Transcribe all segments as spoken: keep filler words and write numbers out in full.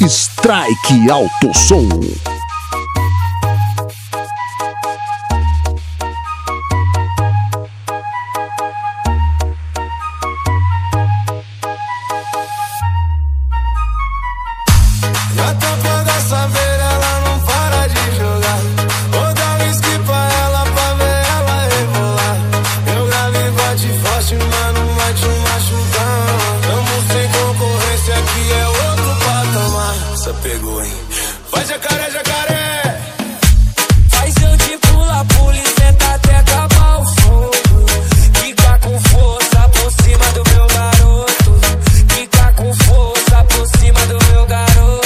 Strike Alto Som. Na tampa da saveira ela não para de jogar. Vou dar whisky pra ela pra ver ela rebolar. Meu grave bate forte, mas não vai te machucar. Tamo sem concorrência, aqui é outro patamar. Essa pegou, hein? Vai jacaré, jacaré. Faz eu de pula, pula e senta até acabar o fogo. Fica com força por cima do meu garoto. Fica com força por cima do meu garoto.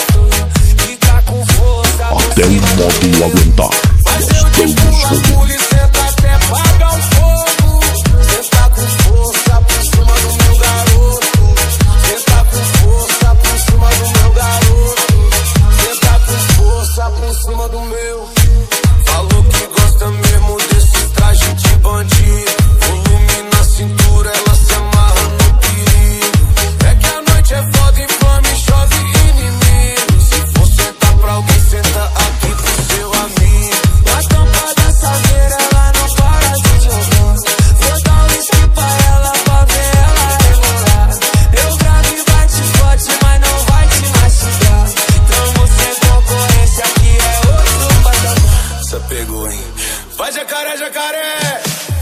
Até o modo aguentar. Faz eu de pula, pula e senta até apagar o fogo. Cê tá com força por cima do meu garoto. Cê tá com força por cima do meu garoto. Cê tá com força por cima do meu. Falou que gosta mesmo desse traje de bandido. Volume na cintura, ela se amarra no perigo. É que a noite é foda, infame, chove inimigo. Se for sentar pra alguém, senta aqui pro seu amigo. Na tampa da saveira ela não para de jogar. Vou dar um whisky pra ela pra ver ela rebolar. Meu grave bate forte, mas não vai te machucar. Tamo sem concorrência, aqui é outro patamar. Essa pegou, hein? Vai jacaré, jacaré.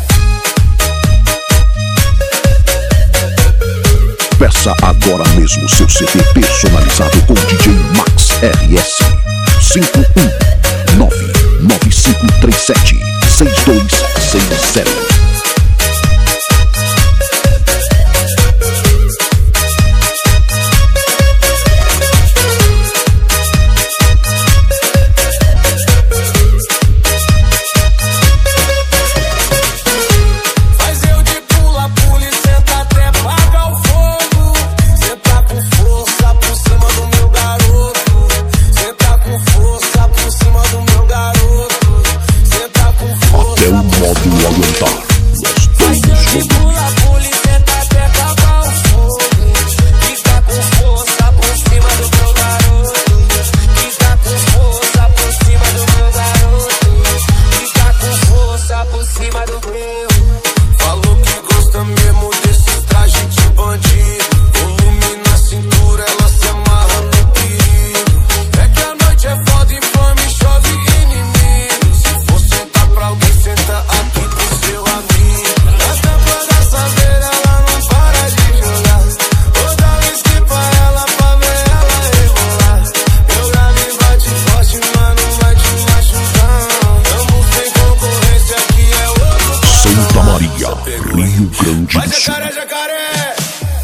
Peça agora mesmo seu C D personalizado com D J Max R S. cinco um nove nove cinco três sete seis dois seis zero. Faz eu de pula, pula e senta até apagar o fogo. Cê tá com força por cima do meu garoto. Cê tá com força por cima do meu garoto. Cê tá com força. Até o modo aguentar. Nós Faz eu todos de vamos. pula, pula e senta até acabar o fogo. Fica com força por cima do meu garoto. Fica com força por cima do meu garoto. Fica com força por cima do meu. Falou que gosta mesmo desse traje de bandido. Volume na cintura, ela se amarra no perigo. É que a noite é foda, infame, chove inimigo. Se for sentar pra alguém, senta aqui pro seu amigo. Na tampa da saveira ela não para de jogar. Vou dar whisky pra ela pra ver ela rebolar. Meu grave bate forte, mas não vai te machucar. Tamo sem concorrência, aqui é outro Santa patamar. Maria, Essa pegou, hein? Rio Grande Vai do Sul. jacaré, jacaré.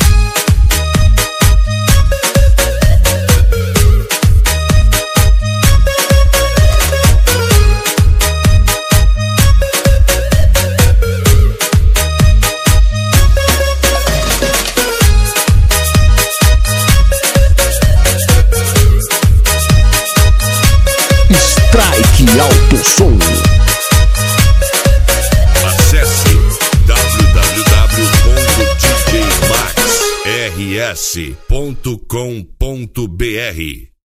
Strike Alto Som. Acesse w w w ponto d j max r s ponto com ponto b r.